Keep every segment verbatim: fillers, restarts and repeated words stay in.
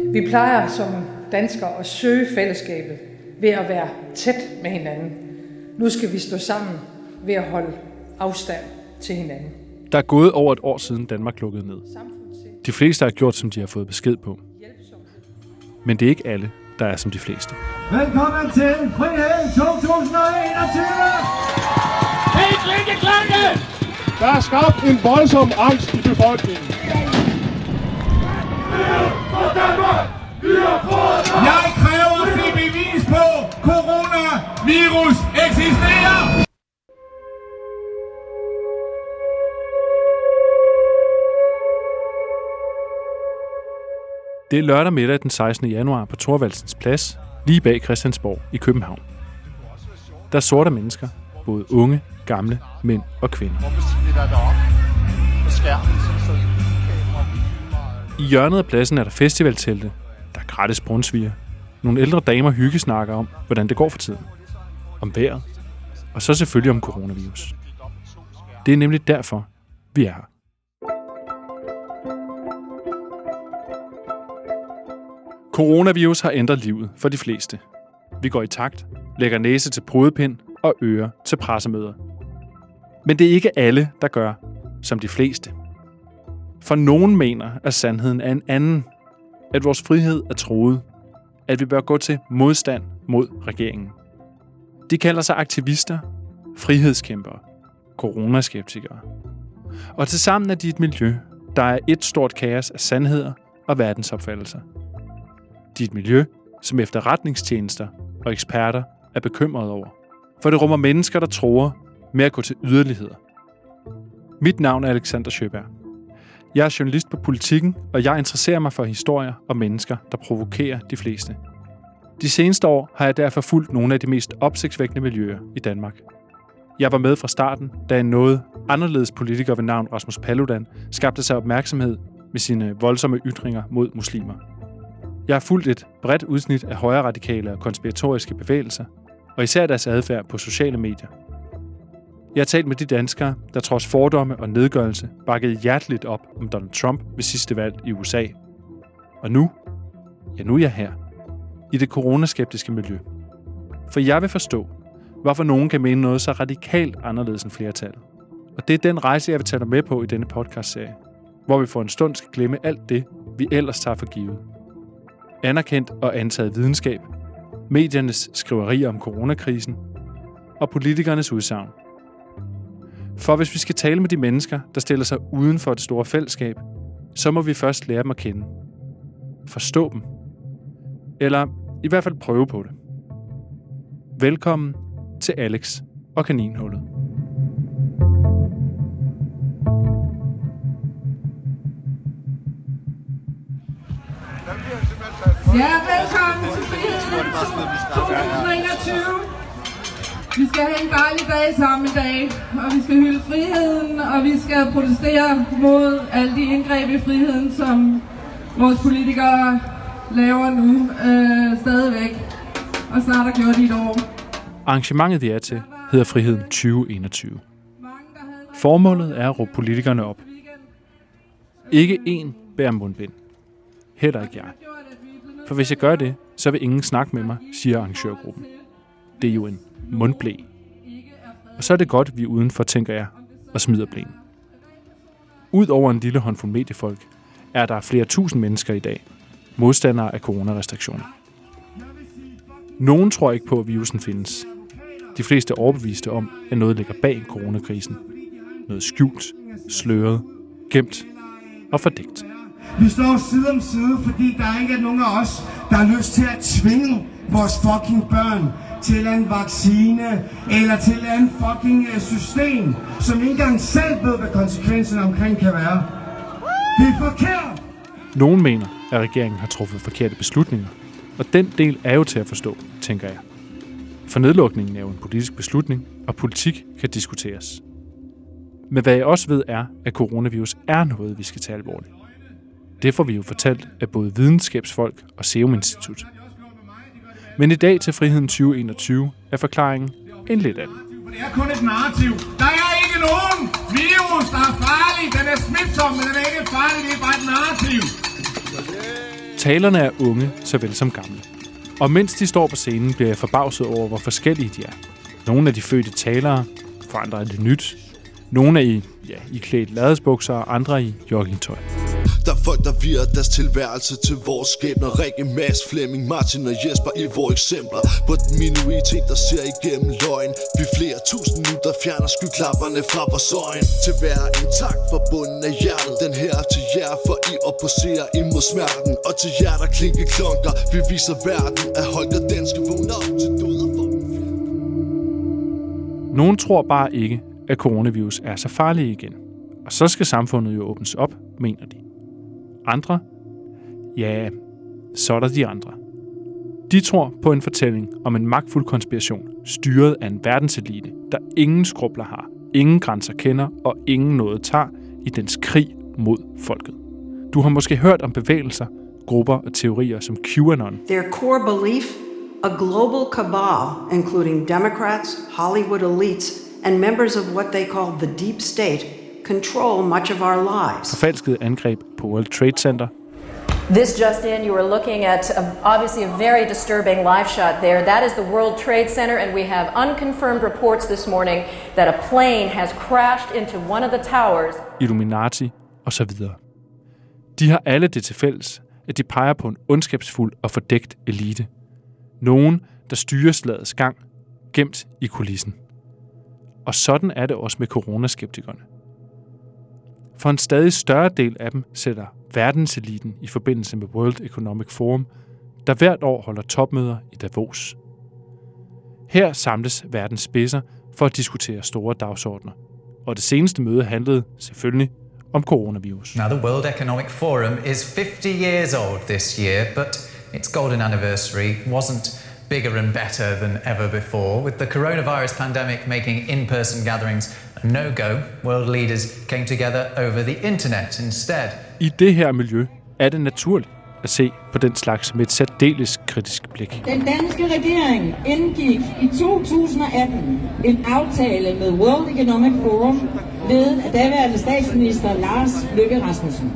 Vi plejer som danskere at søge fællesskabet ved at være tæt med hinanden. Nu skal vi stå sammen ved at holde afstand til hinanden. Der er gået over et år siden Danmark lukkede ned. De fleste har gjort, som de har fået besked på. Men det er ikke alle, der er som de fleste. Velkommen til Frihed to tusind enogtyve! Hey, klinke, Der er skabt en voldsom angst i befolkningen. Jeg kræver at se bevis på, coronavirus eksisterer! Det er lørdag middag den sekstende januar på Thorvaldsens Plads, lige bag Christiansborg i København. Der er sorte mennesker, både unge, gamle, mænd og kvinder. I hjørnet af pladsen er der festivaltelte, der er gratis brunsviger, nogle ældre damer hyggesnakker om, hvordan det går for tiden, om vejret, og så selvfølgelig om coronavirus. Det er nemlig derfor, vi er her. Coronavirus har ændret livet for de fleste. Vi går i takt, lægger næse til prudepind og ører til pressemøder. Men det er ikke alle, der gør som de fleste. For nogen mener, at sandheden er en anden. At vores frihed er truet. At vi bør gå til modstand mod regeringen. De kalder sig aktivister, frihedskæmpere, coronaskeptikere. Og tilsammen er de et miljø, der er et stort kaos af sandheder og verdensopfattelser. De er et miljø, som efterretningstjenester og eksperter er bekymrede over. For det rummer mennesker, der tror med at gå til yderligheder. Mit navn er Alexander Sjøberg. Jeg er journalist på Politikken, og jeg interesserer mig for historier og mennesker, der provokerer de fleste. De seneste år har jeg derfor fulgt nogle af de mest opsigtsvækkende miljøer i Danmark. Jeg var med fra starten, da en noget anderledes politiker ved navn Rasmus Paludan skabte sig opmærksomhed med sine voldsomme ytringer mod muslimer. Jeg har fulgt et bredt udsnit af højreradikale og konspiratoriske bevægelser, og især deres adfærd på sociale medier. Jeg har talt med de danskere, der trods fordomme og nedgørelse bakkede hjerteligt op om Donald Trump ved sidste valg i U S A. Og nu, ja nu er jeg her, i det coronaskeptiske miljø. For jeg vil forstå, hvorfor nogen kan mene noget så radikalt anderledes end flertallet. Og det er den rejse, jeg vil tage dig med på i denne podcastserie, hvor vi for en stund skal glemme alt det, vi ellers tager for givet. Anerkendt og antaget videnskab, mediernes skriverier om coronakrisen og politikernes udsagn. For hvis vi skal tale med de mennesker, der stiller sig uden for det store fællesskab, så må vi først lære dem at kende. Forstå dem. Eller i hvert fald prøve på det. Velkommen til Alex og Kaninhullet. Ja, velkommen til Frihed to tusind enogtyve. Vi skal have en dejlig dag sammen i dag, og vi skal hylde friheden, og vi skal protestere mod alle de indgreb i friheden, som vores politikere laver nu øh, stadigvæk, og snart har gjort i et år. Arrangementet, vi er til, hedder Friheden tyve enogtyve. Formålet er at råbe politikerne op. Ikke én bærer mundbind. Heller ikke jeg. For hvis jeg gør det, så vil ingen snakke med mig, siger arrangørgruppen. Det er jo en mundblæ. Og så er det godt, vi er udenfor, tænker jeg, og smider blæen. Udover en lille håndfuld mediefolk, er der flere tusind mennesker i dag, modstandere af coronarestriktioner. Nogen tror ikke på, at virusen findes. De fleste er overbeviste om, at noget ligger bag coronakrisen. Noget skjult, sløret, gemt og fordækt. Vi står side om side, fordi der ikke er nogen af os, der har lyst til at tvinge vores fucking børn til en vaccine eller til en fucking system, som ikke engang selv ved, hvad konsekvenserne omkring kan være. Det er forkert! Nogen mener, at regeringen har truffet forkerte beslutninger, og den del er jo til at forstå, tænker jeg. For nedlukningen er jo en politisk beslutning, og politik kan diskuteres. Men hvad jeg også ved er, at coronavirus er noget, vi skal tage alvorligt. Det får vi jo fortalt af både videnskabsfolk og Serum Institut. Men i dag til Friheden tyve enogtyve er forklaringen en lidt anden. Det er kun et narrativ. Der er ikke nogen virus, der er farlig. Den er smitsom, men den er ikke farlig. Det er bare et narrativ. Talerne er unge såvel som gamle. Og mens de står på scenen, bliver jeg forbavset over, hvor forskellige de er. Nogle af de fødte talere, for andre er det nyt. Nogle er i, ja, i klædt ladesbukser, og andre i joggingtøj. Der er folk, der virer deres tilværelse til vores skæbner. Rikke, Mads, Flemming, Martin og Jesper i vores eksempler. På den minoritet, der ser igennem løgn. Vi flere tusind nu, der fjerner skyklapperne fra vores øjne. Til hver intakt for bunden af hjertet. Den her er til jer, for I opposerer imod smerten. Og til jer, der klinker klonker. Vi viser verden, at Holger Danske vågner op til død og for. Nogen tror bare ikke, at coronavirus er så farlig igen. Og så skal samfundet jo åbnes op, mener de. Andre? Ja, så er der de andre. De tror på en fortælling om en magtfuld konspiration, styret af en verdenselite, der ingen skrubler har, ingen grænser kender og ingen noget tager i dens krig mod folket. Du har måske hørt om bevægelser, grupper og teorier som QAnon. Their core belief, a global cabal, including Democrats, Hollywood elites, and members of what they call the deep state, control much of our lives. Forfalskede angreb på World Trade Center. This just in, you are looking at a, obviously a very disturbing live shot there. That is the World Trade Center, and we have unconfirmed reports this morning that a plane has crashed into one of the towers. Illuminati og så videre. De har alle det til fælles, at de peger på en ondskabsfuld og fordækt elite. Nogen, der styrer slagets gang, gemt i kulissen. Og sådan er det også med coronaskeptikerne. For en stadig større del af dem sætter verdenseliten i forbindelse med World Economic Forum, der hvert år holder topmøder i Davos. Her samles verdens spidser for at diskutere store dagsordner. Og det seneste møde handlede selvfølgelig om coronavirus. Now the World Economic Forum is fifty years old this year, but its golden anniversary wasn't bigger and better than ever before. With the coronavirus pandemic making in-person gatherings a no-go, world leaders came together over the internet instead. I det her miljø er det naturligt at se på den slags med et særdeles kritisk blik. Den danske regering indgik i to tusind og atten en aftale med World Economic Forum ledet af daværende statsminister Lars Løkke Rasmussen.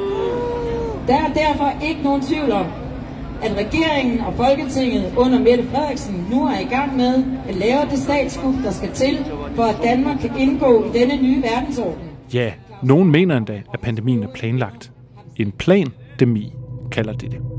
Der er derfor ikke nogen tvivl om, at regeringen og Folketinget under Mette Frederiksen nu er i gang med at lave det statskup, der skal til, for at Danmark kan indgå i denne nye verdensorden. Ja, nogen mener endda, at pandemien er planlagt. En plandemi kalder de det.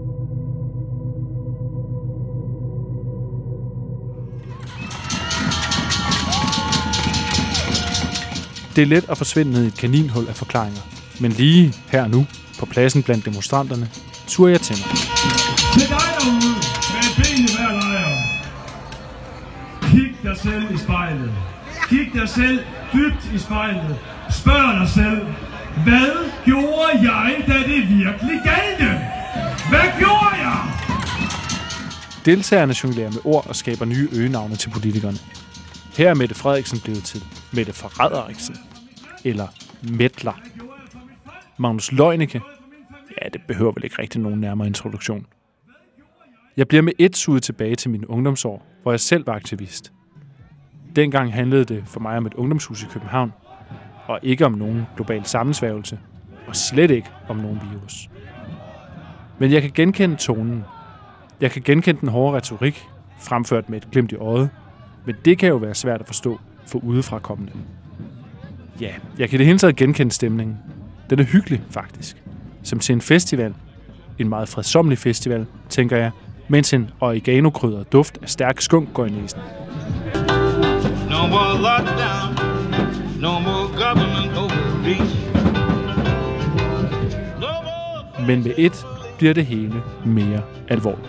Det er let at forsvinde ned i et kaninhul af forklaringer, men lige her nu, på pladsen blandt demonstranterne, turer jeg til mig. Til dig derude med et ben i hver lejr. Kig dig selv i spejlet. Kig dig selv dybt i spejlet. Spørg dig selv, hvad gjorde jeg, da det virkelig galt? Hvad gjorde jeg? Deltagerne jonglerer med ord og skaber nye øgenavne til politikerne. Her er Mette Frederiksen blevet til Mette Frederiksen, eller Mettler. Magnus Leunicke, ja, det behøver vel ikke rigtig nogen nærmere introduktion. Jeg bliver med et suget tilbage til mine ungdomsår, hvor jeg selv var aktivist. Dengang handlede det for mig om et ungdomshus i København, og ikke om nogen global sammensværgelse, og slet ikke om nogen virus. Men jeg kan genkende tonen. Jeg kan genkende den hårde retorik, fremført med et glimt i øjet, men det kan jo være svært at forstå for udefrakommende. Ja, jeg kan i det hele taget genkende stemningen. Den er hyggelig, faktisk. Som til en festival, en meget fredsommelig festival, tænker jeg, mens en oregano-krydret duft af stærk skunk går i næsen. No more lockdown, no more government overreach. No more... Men med et bliver det hele mere alvorligt.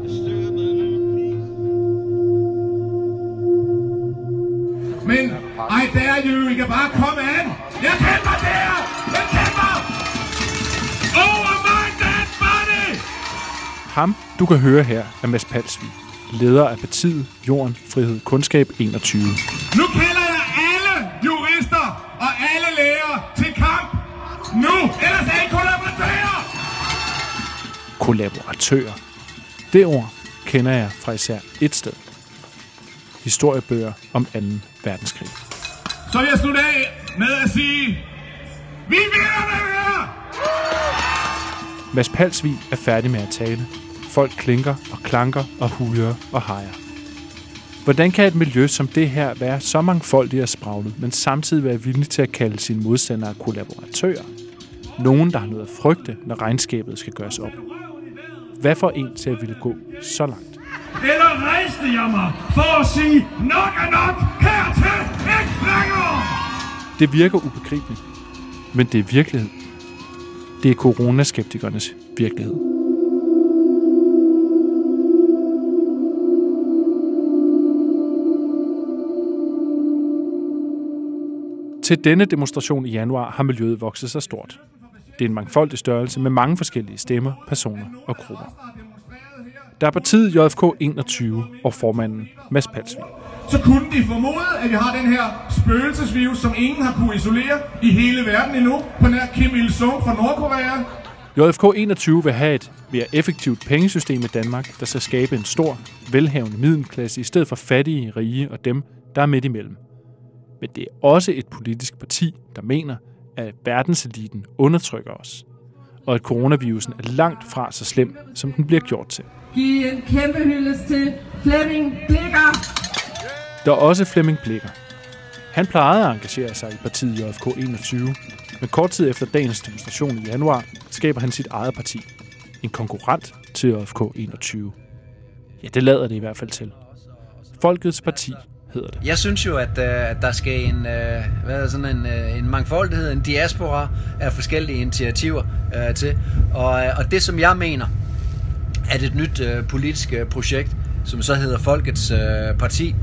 Men I dare you, I kan bare komme an. Jeg kæmper der! Jeg kæmper! Over my dead body! Ham, du kan høre her, er Mads Palsvig, leder af partiet Jorden, Frihed, Kundskab enogtyve. Nu kalder jeg alle jurister og alle læger til kamp. Nu! Ellers er I kollaboratører! Kollaboratører. Det ord kender jeg fra især et sted. Historiebøger om anden verdenskrig. Så vil jeg slutte af med at sige, vi vinder det her! Mads Palsvig er færdig med at tale. Folk klinker og klanker og hujer og hejer. Hvordan kan et miljø som det her være så mangfoldigt og spraglet, men samtidig være villig til at kalde sine modstandere kollaboratører? Nogen, der har noget at frygte, når regnskabet skal gøres op. Hvad får en til at ville gå så langt? Eller rejste jeg mig for at sige, nok er nok, hertil, ikke længere! Det virker ubegribeligt, men det er virkelighed. Det er coronaskeptikernes virkelighed. Til denne demonstration i januar har miljøet vokset sig stort. Det er en mangfoldig størrelse med mange forskellige stemmer, personer og grupper. Der er partiet J F K enogtyve og formanden Mads Palsvig. Så kunne de formode, at vi har den her spøgelsesvirus, som ingen har kunne isolere i hele verden endnu, på nær Kim Il-sung fra Nordkorea. J F K enogtyve vil have et mere effektivt pengesystem i Danmark, der skal skabe en stor, velhavende middelklasse i stedet for fattige, rige og dem, der er midt imellem. Men det er også et politisk parti, der mener, at verdenseliten undertrykker os, og at coronavirusen er langt fra så slem, som den bliver gjort til. Giv en kæmpe hyldest til Flemming Blicher. Der er også Flemming Blicher. Han plejede at engagere sig i partiet J F K enogtyve, men kort tid efter dagens demonstration i januar skaber han sit eget parti. En konkurrent til J F K enogtyve. Ja, det lader det i hvert fald til. Folkets Parti hedder det. Jeg synes jo, at uh, der skal en, uh, hvad er sådan en, uh, en mangfoldighed, en diaspora af forskellige initiativer uh, til. Og, uh, og det, som jeg mener, at et nyt uh, politisk uh, projekt, som så hedder Folkets uh, Parti,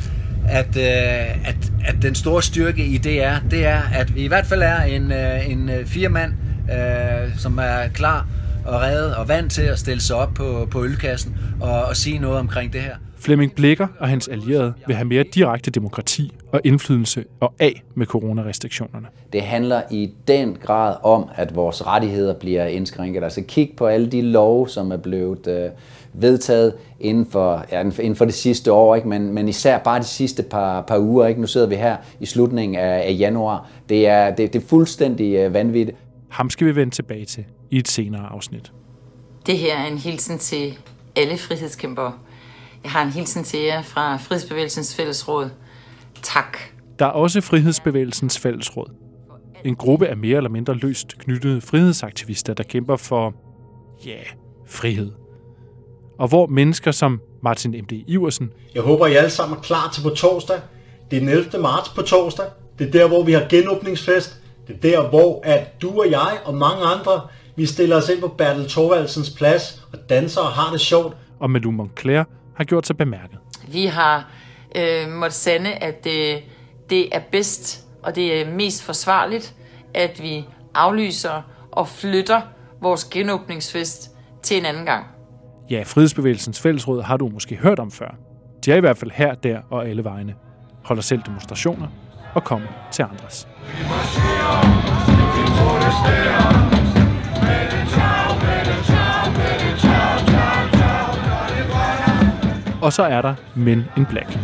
at, uh, at, at den store styrke i det er, det er, at vi i hvert fald er en, uh, en uh, firemand, uh, som er klar og reddet og vant til at stille sig op på, på ølkassen og, og sige noget omkring det her. Flemming Blicher og hans allierede vil have mere direkte demokrati og indflydelse og af med coronarestriktionerne. Det handler i den grad om, at vores rettigheder bliver indskrænket. Altså kig på alle de love, som er blevet øh, vedtaget inden for, ja, inden for det sidste år, ikke? Men, men især bare de sidste par, par uger. Ikke? Nu sidder vi her i slutningen af, af januar. Det er, det, det er fuldstændig øh, vanvittigt. Ham skal vi vende tilbage til i et senere afsnit. Det her er en hilsen til alle frihedskæmpere. Jeg har en hilsen til jer fra Frihedsbevægelsens Fællesråd. Tak. Der er også Frihedsbevægelsens Fællesråd. En gruppe af mere eller mindre løst knyttede frihedsaktivister, der kæmper for, ja, yeah, frihed. Og hvor mennesker som Martin M D Iversen. Jeg håber, I alle sammen er klar til på torsdag. Det er den ellevte marts på torsdag. Det er der, hvor vi har genåbningsfest. Det er der, hvor at du og jeg og mange andre, vi stiller os ind på Bertel Thorvaldsens plads og danser og har det sjovt. Og Malou Moncler har gjort sig bemærket. Vi har øh, måttet sande, at det, det er bedst og det er mest forsvarligt, at vi aflyser og flytter vores genåbningsfest til en anden gang. Ja, Frihedsbevægelsens Fællesråd har du måske hørt om før. De er i hvert fald her, der og alle vegne. Holder selv demonstrationer og kommer til andres. Og så er der Men in Black.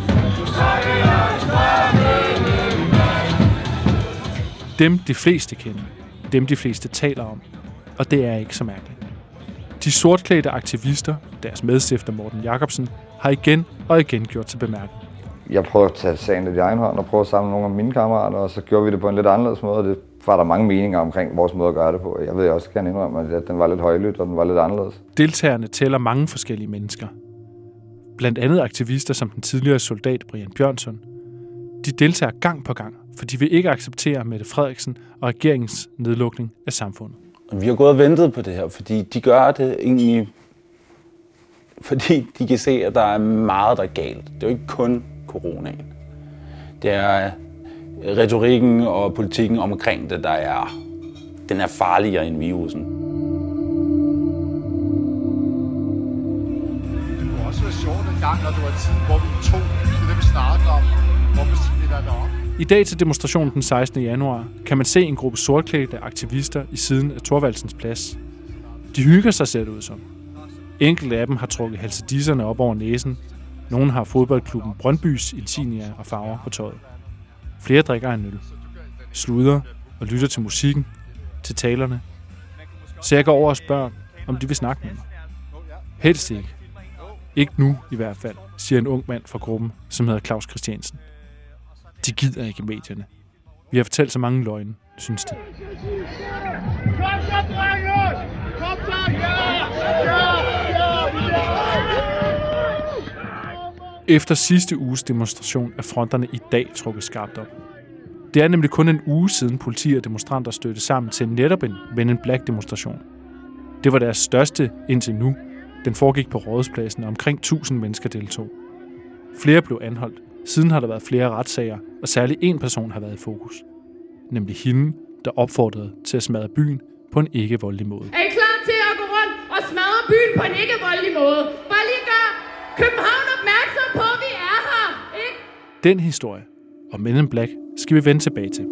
Dem de fleste kender. Dem de fleste taler om. Og det er ikke så mærkeligt. De sortklædte aktivister, deres medstifter Morten Jacobsen, har igen og igen gjort sig bemærket. Jeg prøvede at tage sagen lidt i egen hånd og prøve at samle nogle af mine kammerater, og så gjorde vi det på en lidt anderledes måde. Det var der mange meninger omkring vores måde at gøre det på. Jeg ved også gerne indrømme, at den var lidt højlydt, og den var lidt anderledes. Deltagerne tæller mange forskellige mennesker. Blandt andet aktivister som den tidligere soldat Brian Bjørnsson. De deltager gang på gang, for de vil ikke acceptere Mette Frederiksen og regeringens nedlukning af samfundet. Vi har gået og ventet på det her, fordi de gør det egentlig, fordi de kan se, at der er meget, der er galt. Det er jo ikke kun coronaen. Det er retorikken og politikken omkring det, der er, den er farligere end virusen. Det kunne også være sjovt en gang, når det var tid, hvor vi tog til det, vi snakkede om, hvor vi siger, der er deroppe. I dag til demonstrationen den sekstende januar kan man se en gruppe sortklædte aktivister i siden af Thorvaldsens plads. De hygger sig selv ud som. Enkelte af dem har trukket halsedisserne op over næsen. Nogle har fodboldklubben Brøndbys insignia og farver på tøjet. Flere drikker en øl, sluder og lytter til musikken, til talerne. Så jeg går over og spørger, om de vil snakke med mig. Helst ikke. Ikke nu i hvert fald, siger en ung mand fra gruppen, som hedder Claus Christiansen. De gider ikke medierne. Vi har fortalt så mange løgne, synes de. Kom så, drenge! Kom så, ja! Efter sidste uges demonstration er fronterne i dag trukket skarpt op. Det er nemlig kun en uge siden politi og demonstranter stødte sammen til netop en Men in Black demonstration. Det var deres største indtil nu. Den foregik på Rådhuspladsen, og omkring tusind mennesker deltog. Flere blev anholdt. Siden har der været flere retssager, og særlig en person har været i fokus. Nemlig hende, der opfordrede til at smadre byen på en ikke-voldelig måde. Er I klar til at gå rundt og smadre byen på en ikke-voldelig måde? Bare lige gør København opmærksom på, at vi er her, ikke? Den historie om Men in Black skal vi vende tilbage til.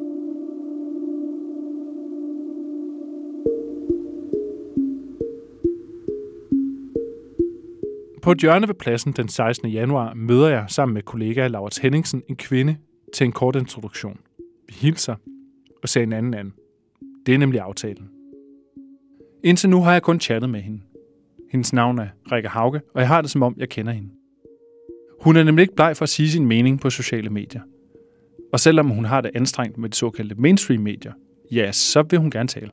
På et hjørne ved pladsen den sekstende januar møder jeg sammen med kollega Laurits Henningsen en kvinde til en kort introduktion. Vi hilser og ser en anden anden. Det er nemlig aftalen. Indtil nu har jeg kun chattet med hende. Hendes navn er Rikke Hauge, og jeg har det som om, jeg kender hende. Hun er nemlig ikke bleg for at sige sin mening på sociale medier. Og selvom hun har det anstrengt med de såkaldte mainstream-medier, ja, så vil hun gerne tale.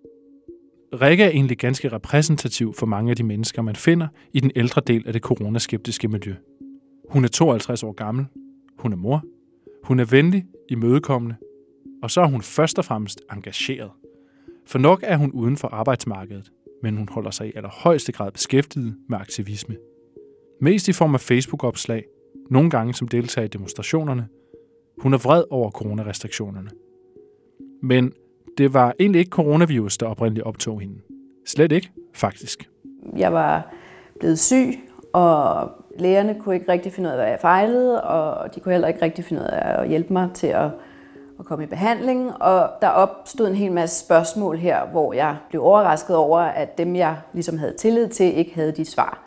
Rikke er egentlig ganske repræsentativ for mange af de mennesker, man finder i den ældre del af det coronaskeptiske miljø. Hun er tooghalvtreds år gammel, hun er mor, hun er venlig, imødekommende, og så er hun først og fremmest engageret. For nok er hun uden for arbejdsmarkedet, men hun holder sig i allerhøjeste grad beskæftiget med aktivisme. Mest i form af Facebook-opslag, nogle gange som deltager i demonstrationerne. Hun er vred over coronarestriktionerne. Men det var egentlig ikke coronavirus, der oprindeligt optog hende. Slet ikke, faktisk. Jeg var blevet syg, og lægerne kunne ikke rigtig finde ud af, hvad jeg fejlede, og de kunne heller ikke rigtig finde ud af at hjælpe mig til at, at komme i behandling. Og der opstod en hel masse spørgsmål her, hvor jeg blev overrasket over, at dem, jeg ligesom havde tillid til, ikke havde de svar.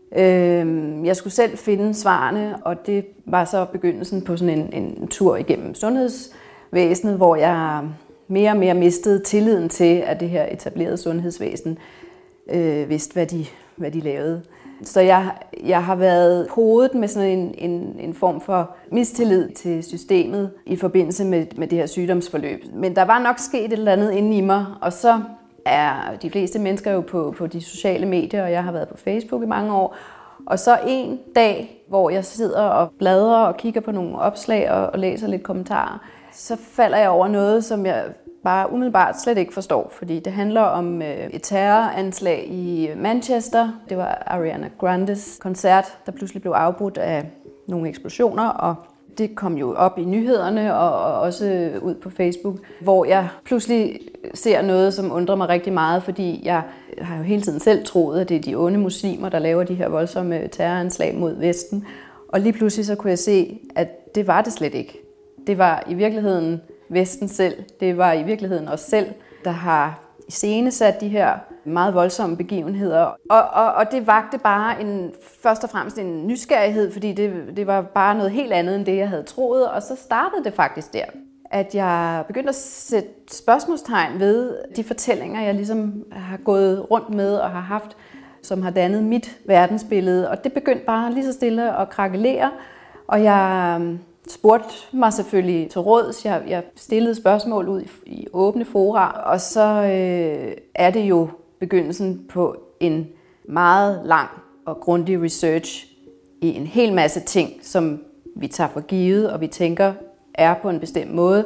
Jeg skulle selv finde svarene, og det var så begyndelsen på sådan en, en tur igennem sundhedsvæsenet, hvor jeg mere og mere mistede tilliden til, at det her etablerede sundhedsvæsen øh, vidste, hvad de, hvad de lavede. Så jeg, jeg har været hovedet med sådan en, en, en form for mistillid til systemet i forbindelse med, med det her sygdomsforløb. Men der var nok sket et eller andet inde i mig, og så er de fleste mennesker jo på, på de sociale medier, og jeg har været på Facebook i mange år. Og så en dag, hvor jeg sidder og bladrer og kigger på nogle opslag og, og læser lidt kommentarer, så falder jeg over noget, som jeg bare umiddelbart slet ikke forstår. Fordi det handler om øh, et terroranslag i Manchester. Det var Ariana Grandes koncert, der pludselig blev afbrudt af nogle eksplosioner, og det kom jo op i nyhederne og, og også ud på Facebook, hvor jeg pludselig ser noget, som undrer mig rigtig meget, fordi jeg har jo hele tiden selv troet, at det er de onde muslimer, der laver de her voldsomme terroranslag mod Vesten. Og lige pludselig så kunne jeg se, at det var det slet ikke. Det var i virkeligheden Vesten selv. Det var i virkeligheden os selv, der har iscenesat de her meget voldsomme begivenheder. Og, og, og det vagte bare en, først og fremmest en nysgerrighed, fordi det, det var bare noget helt andet end det, jeg havde troet. Og så startede det faktisk der, at jeg begyndte at sætte spørgsmålstegn ved de fortællinger, jeg ligesom har gået rundt med og har haft, som har dannet mit verdensbillede. Og det begyndte bare lige så stille at krakelere, og jeg spurgte mig selvfølgelig til råds. Jeg, jeg stillede spørgsmål ud i, i åbne fora, og så øh, er det jo begyndelsen på en meget lang og grundig research i en hel masse ting, som vi tager for givet, og vi tænker er på en bestemt måde,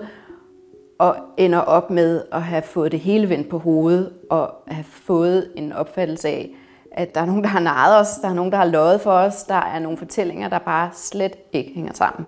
og ender op med at have fået det hele vendt på hovedet, og have fået en opfattelse af, at der er nogen, der har narret os, der er nogen, der har løjet for os, der er nogle fortællinger, der bare slet ikke hænger sammen.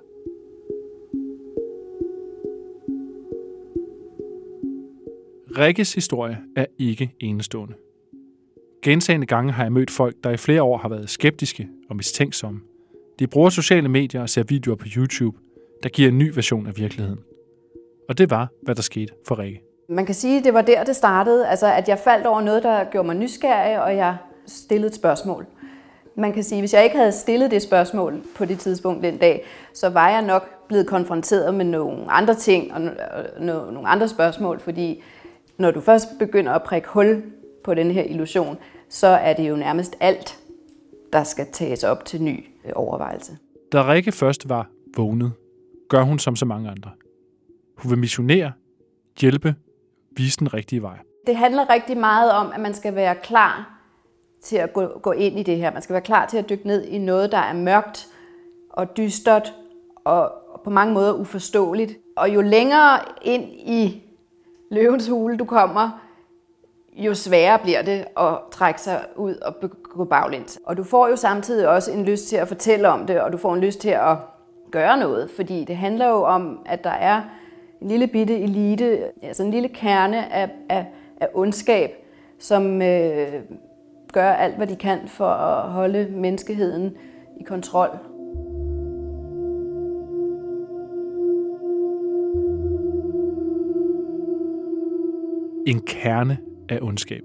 Rikkes historie er ikke enestående. Gentagne gange har jeg mødt folk, der i flere år har været skeptiske og mistænksomme. De bruger sociale medier og ser videoer på YouTube, der giver en ny version af virkeligheden. Og det var, hvad der skete for Rikke. Man kan sige, at det var der, det startede. Altså, at jeg faldt over noget, der gjorde mig nysgerrig, og jeg stillede et spørgsmål. Man kan sige, at hvis jeg ikke havde stillet det spørgsmål på det tidspunkt den dag, så var jeg nok blevet konfronteret med nogle andre ting og nogle andre spørgsmål, fordi når du først begynder at prikke hul på den her illusion, så er det jo nærmest alt, der skal tages op til ny overvejelse. Da Rikke først var vågnet, gør hun som så mange andre. Hun vil missionere, hjælpe, vise den rigtige vej. Det handler rigtig meget om, at man skal være klar til at gå, gå ind i det her. Man skal være klar til at dykke ned i noget, der er mørkt og dystert og på mange måder uforståeligt. Og jo længere ind i løvens hule du kommer, jo sværere bliver det at trække sig ud og gå baglæns. Og du får jo samtidig også en lyst til at fortælle om det, og du får en lyst til at gøre noget, fordi det handler jo om, at der er en lille bitte elite, altså en lille kerne af, af, af ondskab, som øh, gør alt, hvad de kan for at holde menneskeheden i kontrol. En kerne af ondskab.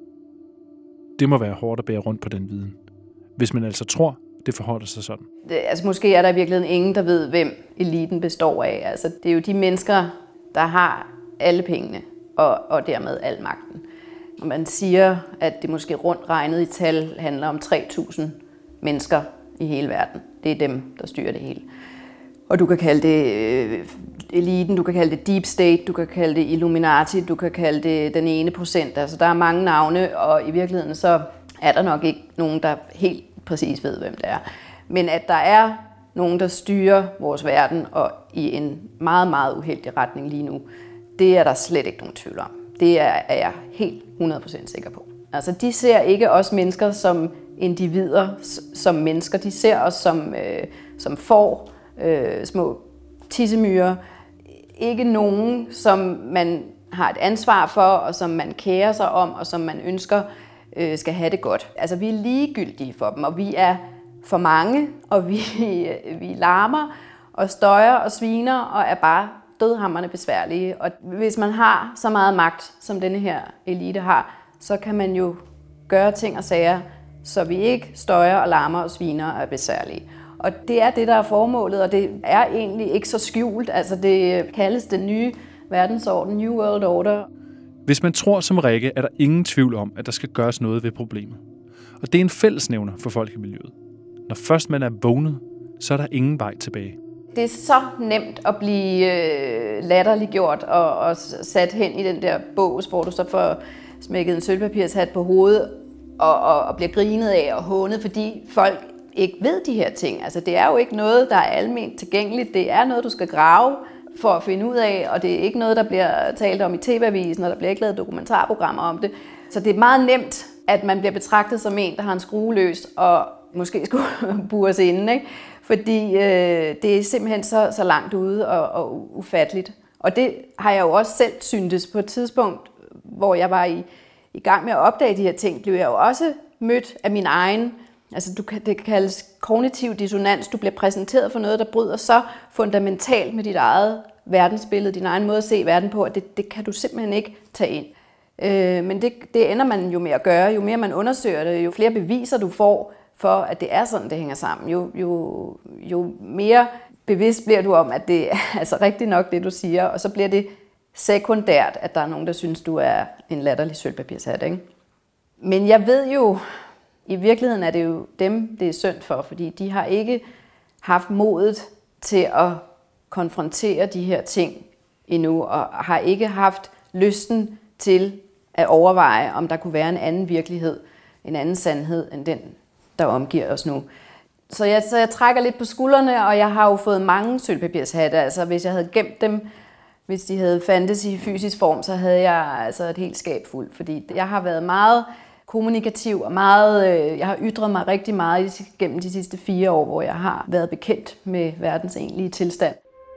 Det må være hårdt at bære rundt på den viden, hvis man altså tror, det forholder sig sådan. Det, altså måske er der i virkeligheden ingen, der ved, hvem eliten består af. Altså, det er jo de mennesker, der har alle pengene og, og dermed al magten. Når man siger, at det måske rundt regnet i tal handler om tre tusind mennesker i hele verden. Det er dem, der styrer det hele. Og du kan kalde det øh, eliten, du kan kalde det deep state, du kan kalde det Illuminati, du kan kalde det den ene procent. Altså der er mange navne, og i virkeligheden så er der nok ikke nogen, der helt præcis ved, hvem det er. Men at der er nogen, der styrer vores verden og i en meget, meget uheldig retning lige nu, det er der slet ikke nogen tvivl om. Det er, er jeg helt hundrede procent sikker på. Altså de ser ikke os mennesker som individer, som mennesker. De ser os som, øh, som får, øh, små tissemyrer. Ikke nogen, som man har et ansvar for, og som man kærer sig om, og som man ønsker øh, skal have det godt. Altså vi er ligegyldige for dem, og vi er for mange, og vi, vi larmer og støjer og sviner, og er bare dødhamrende besværlige. Og hvis man har så meget magt, som denne her elite har, så kan man jo gøre ting og sager, så vi ikke støjer og larmer og sviner og er besværlige. Og det er det, der er formålet, og det er egentlig ikke så skjult. Altså det kaldes den nye verdensorden, New World Order. Hvis man tror som Rikke, er der ingen tvivl om, at der skal gøres noget ved problemet. Og det er en fællesnævner for folk i miljøet. Når først man er vågnet, så er der ingen vej tilbage. Det er så nemt at blive øh, latterliggjort og, og sat hen i den der bås, hvor du så får smækket en sølvpapirshat på hovedet og, og, og bliver grinet af og hånet, fordi folk ikke ved de her ting. Altså det er jo ikke noget, der er alment tilgængeligt. Det er noget, du skal grave for at finde ud af, og det er ikke noget, der bliver talt om i T V-avisen, og der bliver ikke lavet dokumentarprogrammer om det. Så det er meget nemt, at man bliver betragtet som en, der har en skrue løs og måske skulle bures inde, ikke? Fordi øh, det er simpelthen så, så langt ude og, og ufatteligt. Og det har jeg jo også selv syntes på et tidspunkt, hvor jeg var i, i gang med at opdage de her ting, blev jeg jo også mødt af min egen, altså du, det kaldes kognitiv dissonans, du bliver præsenteret for noget, der bryder så fundamentalt med dit eget verdensbillede, din egen måde at se verden på, at det, det kan du simpelthen ikke tage ind. Øh, men det, det ender man jo med at gøre, jo mere man undersøger det, jo flere beviser du får, for at det er sådan, det hænger sammen, jo, jo, jo mere bevidst bliver du om, at det er altså rigtigt nok, det du siger, og så bliver det sekundært, at der er nogen, der synes, du er en latterlig sølvpapirshat, ikke? Men jeg ved jo, i virkeligheden er det jo dem, det er synd for, fordi de har ikke haft modet til at konfrontere de her ting endnu, og har ikke haft lysten til at overveje, om der kunne være en anden virkelighed, en anden sandhed, end den, der omgiver os nu. Så jeg, så jeg trækker lidt på skuldrene, og jeg har jo fået mange sølvpapirshatte. Altså hvis jeg havde gemt dem, hvis de havde fandtes i fysisk form, så havde jeg altså et helt skab fuldt. Fordi jeg har været meget kommunikativ og meget, øh, jeg har ytret mig rigtig meget gennem de sidste fire år, hvor jeg har været bekendt med verdens egentlige tilstand.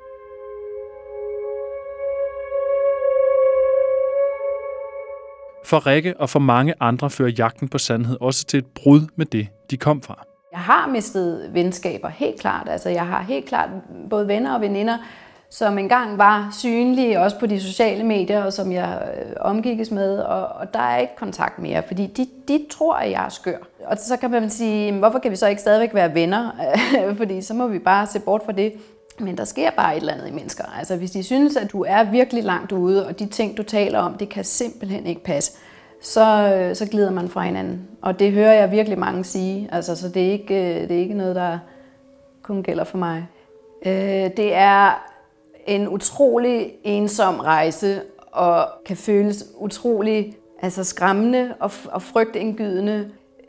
For Rikke og for mange andre fører jagten på sandhed også til et brud med det, de kom fra. Jeg har mistet venskaber, helt klart. Altså, jeg har helt klart både venner og veninder, som engang var synlige, også på de sociale medier, og som jeg omgikkes med, og, og der er ikke kontakt mere, fordi de, de tror, at jeg er skør. Og så kan man sige, hvorfor kan vi så ikke stadigvæk være venner? Fordi så må vi bare se bort fra det. Men der sker bare et eller andet i mennesker. Altså hvis de synes, at du er virkelig langt ude, og de ting, du taler om, det kan simpelthen ikke passe, så, så glider man fra hinanden. Og det hører jeg virkelig mange sige. Altså, så det er, ikke, det er ikke noget, der kun gælder for mig. Det er en utrolig ensom rejse, og kan føles utrolig altså skræmmende og, og frygtindgydende.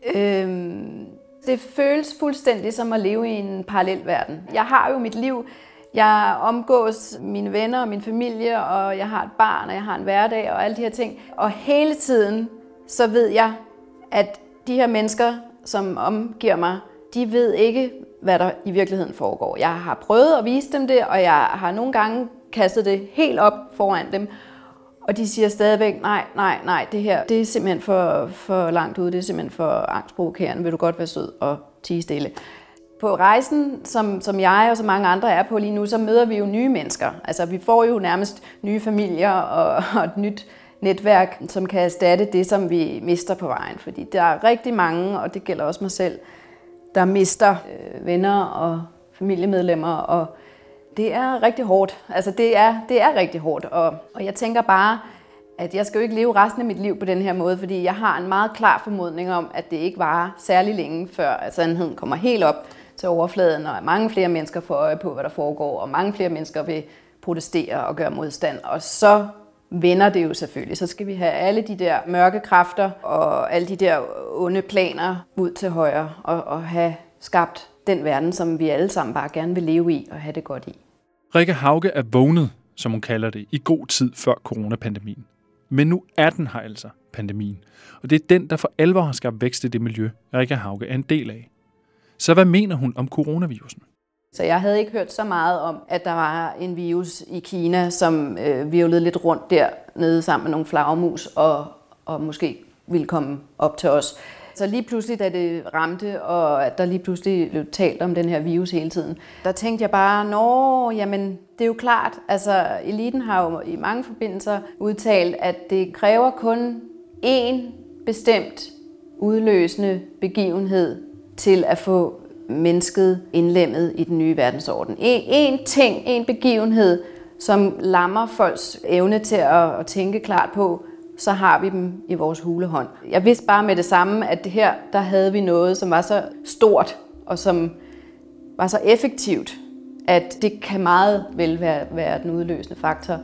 Det føles fuldstændig som at leve i en parallelverden. Jeg har jo mit liv. Jeg omgås mine venner og min familie, og jeg har et barn, og jeg har en hverdag og alle de her ting. Og hele tiden, så ved jeg, at de her mennesker, som omgiver mig, de ved ikke, hvad der i virkeligheden foregår. Jeg har prøvet at vise dem det, og jeg har nogle gange kastet det helt op foran dem. Og de siger stadigvæk, nej, nej, nej, det her, det er simpelthen for, for langt ude, det er simpelthen for angstprovokerende, vil du godt være sød og tie stille. På rejsen, som, som jeg og så mange andre er på lige nu, så møder vi jo nye mennesker. Altså, vi får jo nærmest nye familier og, og et nyt netværk, som kan erstatte det, som vi mister på vejen. Fordi der er rigtig mange, og det gælder også mig selv, der mister øh, venner og familiemedlemmer, og det er rigtig hårdt. Altså, det er, det er rigtig hårdt, og, og jeg tænker bare, at jeg skal jo ikke leve resten af mit liv på den her måde, fordi jeg har en meget klar formodning om, at det ikke varer særlig længe, før sandheden kommer helt op til overfladen, og mange flere mennesker får øje på, hvad der foregår, og mange flere mennesker vil protestere og gøre modstand, og så vender det jo selvfølgelig. Så skal vi have alle de der mørke kræfter og alle de der onde planer ud til højre, og, og have skabt den verden, som vi alle sammen bare gerne vil leve i og have det godt i. Rikke Hauge er vågnet, som hun kalder det, i god tid før coronapandemien. Men nu er den her altså, pandemien. Og det er den, der for alvor har skabt vækst i det miljø, Rikke Hauge er en del af. Så hvad mener hun om coronavirusen? Så jeg havde ikke hørt så meget om, at der var en virus i Kina, som øh, virvlede lidt rundt dernede sammen med nogle flagermus og, og måske ville komme op til os. Så lige pludselig, da det ramte, og at der lige pludselig blev talt om den her virus hele tiden, der tænkte jeg bare, nå, jamen, det er jo klart. Altså, eliten har jo i mange forbindelser udtalt, at det kræver kun én bestemt udløsende begivenhed til at få mennesket indlemmet i den nye verdensorden. En, en ting, en begivenhed, som lammer folks evne til at, at tænke klart på, så har vi dem i vores hulehånd. Jeg vidste bare med det samme, at det her, der havde vi noget, som var så stort og som var så effektivt, at det kan meget vel være, være den udløsende faktor.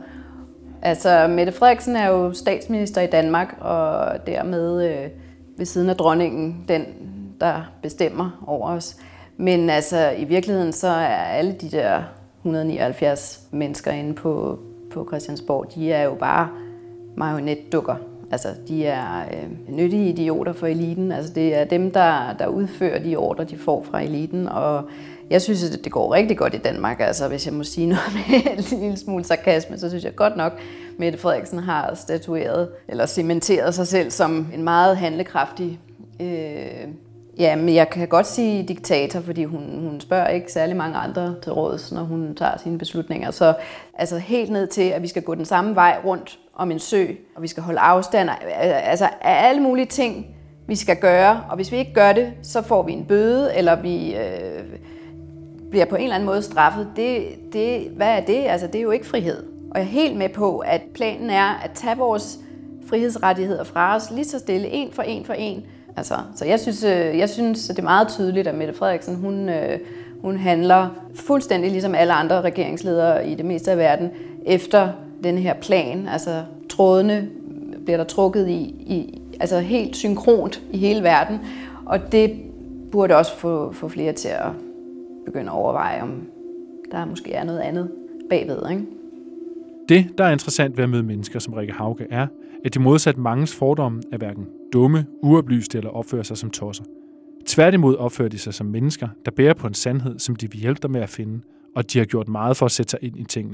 Altså, Mette Frederiksen er jo statsminister i Danmark, og dermed øh, ved siden af dronningen, den, der bestemmer over os. Men altså, i virkeligheden, så er alle de der et hundrede nioghalvfjerds mennesker inde på, på Christiansborg, de er jo bare marionetdukker. Altså, de er øh, nyttige idioter for eliten. Altså, det er dem, der, der udfører de ordre, de får fra eliten. Og jeg synes, at det går rigtig godt i Danmark. Altså, hvis jeg må sige noget med en lille smule sarkasme, så synes jeg godt nok, Mette Frederiksen har statueret eller cementeret sig selv som en meget handlekraftig øh, ja, men jeg kan godt sige diktator, fordi hun, hun spørger ikke særlig mange andre til råds, når hun tager sine beslutninger. Så altså helt ned til, at vi skal gå den samme vej rundt om en sø, og vi skal holde afstand. Altså af alle mulige ting, vi skal gøre, og hvis vi ikke gør det, så får vi en bøde, eller vi øh, bliver på en eller anden måde straffet. Det, det, hvad er det? Altså det er jo ikke frihed. Og jeg er helt med på, at planen er at tage vores frihedsrettigheder fra os lige så stille, en for en for en. Altså, så jeg synes, jeg synes, at det er meget tydeligt, at Mette Frederiksen, hun, hun handler fuldstændig ligesom alle andre regeringsledere i det meste af verden, efter den her plan. Altså, trådene bliver der trukket i, i altså helt synkront i hele verden, og det burde også få, få flere til at begynde at overveje, om der måske er noget andet bagved, ikke? Det, der er interessant ved at møde mennesker som Rikke Hauge, er, at de modsat manges fordomme er hverken dumme, uoplyste eller opfører sig som tosser. Tværtimod opfører de sig som mennesker, der bærer på en sandhed, som de vil hjælpe dig med at finde, og de har gjort meget for at sætte sig ind i tingene.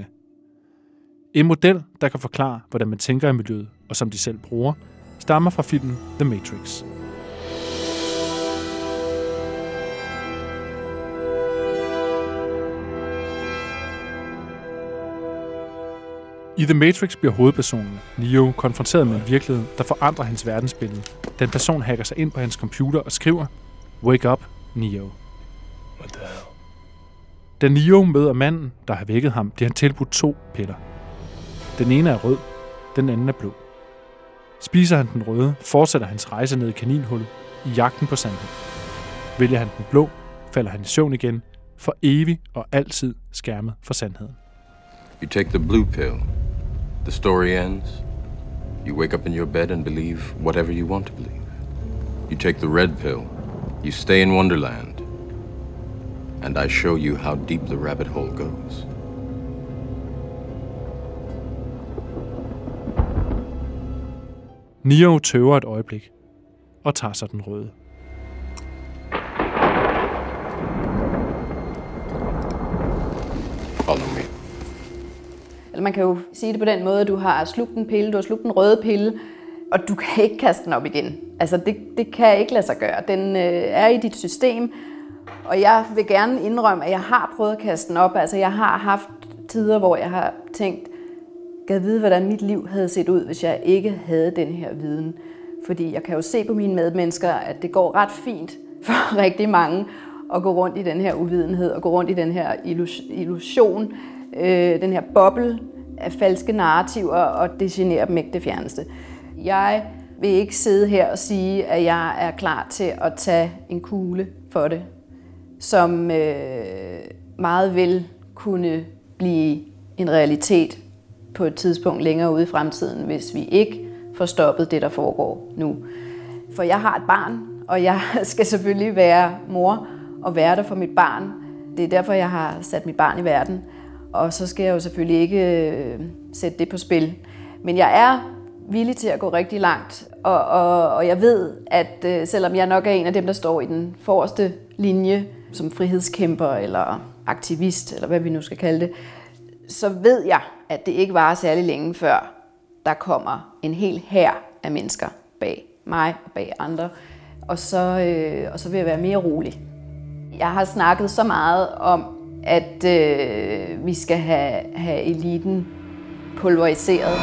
En model, der kan forklare, hvordan man tænker i miljøet, og som de selv bruger, stammer fra filmen The Matrix. I The Matrix bliver hovedpersonen, Neo, konfronteret med en virkelighed, der forandrer hans verdensbillede. Den person hacker sig ind på hans computer og skriver, "Wake up, Neo." What the hell? Da Neo møder manden, der har vækket ham, bliver han tilbudt to piller. Den ene er rød, den anden er blå. Spiser han den røde, fortsætter hans rejse ned i kaninhullet i jagten på sandhed. Vælger han den blå, falder han i søvn igen, for evigt og altid skærmet for sandheden. You take the blue pill. The story ends. You wake up in your bed and believe whatever you want to believe. You take the red pill. You stay in Wonderland. And I show you how deep the rabbit hole goes. Neo tøver et øjeblik og tager sig den røde. Follow me. Eller man kan jo sige det på den måde, at du har slugt en pille, du har slugt en røde pille, og du kan ikke kaste den op igen. Altså det, det kan ikke lade sig gøre. Den øh, er i dit system, og jeg vil gerne indrømme, at jeg har prøvet at kaste den op. Altså jeg har haft tider, hvor jeg har tænkt, gad vide, hvordan mit liv havde set ud, hvis jeg ikke havde den her viden. Fordi jeg kan jo se på mine medmennesker, at det går ret fint for rigtig mange at gå rundt i den her uvidenhed, og gå rundt i den her illusion, øh, den her boble af falske narrativer, og det generer dem ikke det fjerneste. Jeg vil ikke sidde her og sige, at jeg er klar til at tage en kugle for det, som øh, meget vel kunne blive en realitet på et tidspunkt længere ude i fremtiden, hvis vi ikke får stoppet det, der foregår nu. For jeg har et barn, og jeg skal selvfølgelig være mor og være der for mit barn. Det er derfor, jeg har sat mit barn i verden. Og så skal jeg jo selvfølgelig ikke øh, sætte det på spil. Men jeg er villig til at gå rigtig langt, og, og, og jeg ved, at øh, selvom jeg nok er en af dem, der står i den forreste linje, som frihedskæmper eller aktivist, eller hvad vi nu skal kalde det, så ved jeg, at det ikke varer særlig længe før, der kommer en hel hær af mennesker bag mig og bag andre, og så, øh, og så vil jeg være mere rolig. Jeg har snakket så meget om, at øh, vi skal have, have eliten pulveriseret.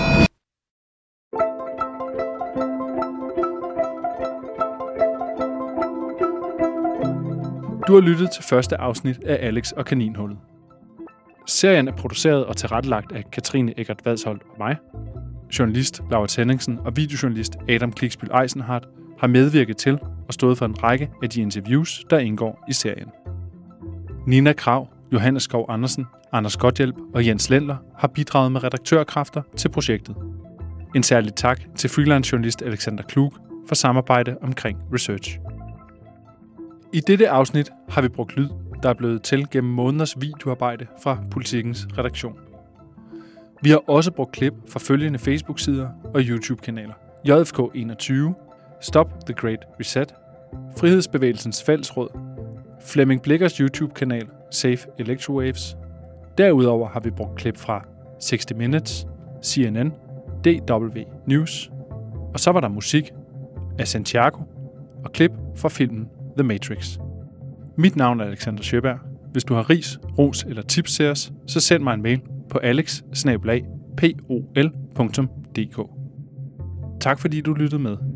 Du har lyttet til første afsnit af Alex og Kaninhullet. Serien er produceret og tilrettelagt af Katrine Eggert Vadsholt og mig. Journalist Laura Henningsen og videojournalist Adam Kliksbyl Eisenhardt har medvirket til og stået for en række af de interviews, der indgår i serien. Nina Krav, Johannes Skov Andersen, Anders Godthjælp og Jens Lendler har bidraget med redaktørkræfter til projektet. En særlig tak til freelance-journalist Alexander Klug for samarbejde omkring research. I dette afsnit har vi brugt lyd, der er blevet til gennem måneders videoarbejde fra Politikens redaktion. Vi har også brugt klip fra følgende Facebook-sider og YouTube-kanaler. J F K enogtyve, Stop the Great Reset, Frihedsbevægelsens Fællesråd, Flemming Blikkers YouTube-kanal Safe Electrowaves. Derudover har vi brugt klip fra sixty minutes, C N N, D W News, og så var der musik af Santiago og klip fra filmen The Matrix. Mit navn er Alexander Sjøberg. Hvis du har ris, ros eller tips til os, så send mig en mail på alex bindestreg pol punktum d k. Tak fordi du lyttede med.